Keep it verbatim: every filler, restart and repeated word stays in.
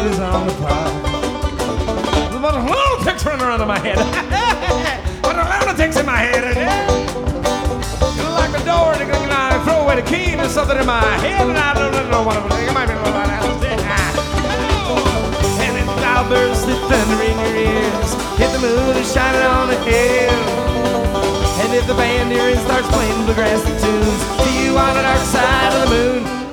is on the park. There's a bunch of lunatics running around in my head. What a lunatics in my head. You lock the door and you know, throw away the key and there's something in my head and I don't know what I'm doing. It might be a little bit of that. And then cloudbursts that thunder in your ears. If the moon is shining on the hill. And if the band here starts playing bluegrass tunes, see you on the dark side of the moon.